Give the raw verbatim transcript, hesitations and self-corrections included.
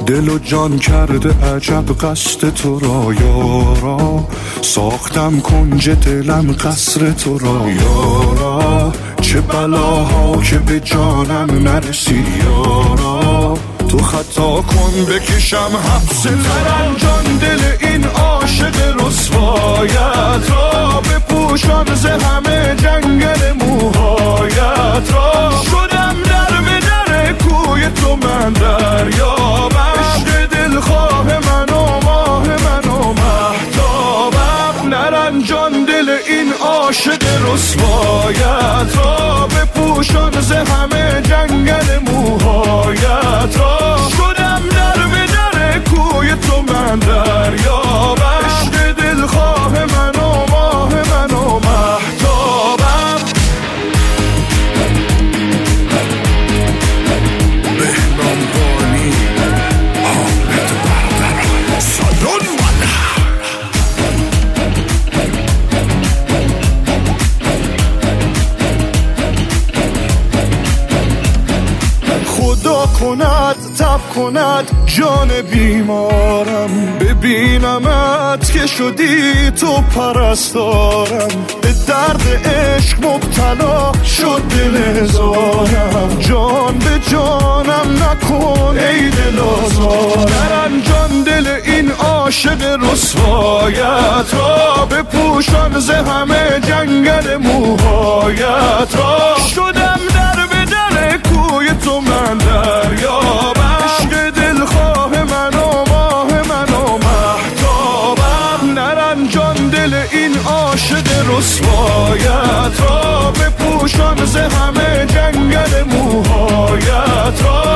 دل و جان کرده عجب قصد تو را یارا، ساختم کنج دلم قصر تو را یارا، چه بلاها که به جانم نرسی یارا، تو خطا کن بکشم حبس ترم جان دل این عاشق رسوایت را، بپوشان ز همه جنگل موهایت را، شدم در به در کوی تو من دریابم، عشق دلخواه من و ماه من و مهتابم، نرنجان دل این عاشق رسوایت را، بپوشان ز همه جنگل موهایت را، شدم در به در کوی تو من دریابم، عشق دلخواه من و ماه من و مهتابم. بهنام بانی حامد بربر سالون خدا کند تب کند جان بیمارم، ببینمت که شدی تو پرستارم، به درد عشق مبتلا شد دل هزارم، جان به جانم نکن ای دل آزارم، نرنجان دل این عاشق رسوایت را، بپوشان ز همه جنگل موهایت را، شدم در به در کوی تو من دریابم، عشق دلخواه من و ماه من و مهتابم، نرنجان دل این عاشق رسوایت را، بپوشان ز همه جنگل موهایت را،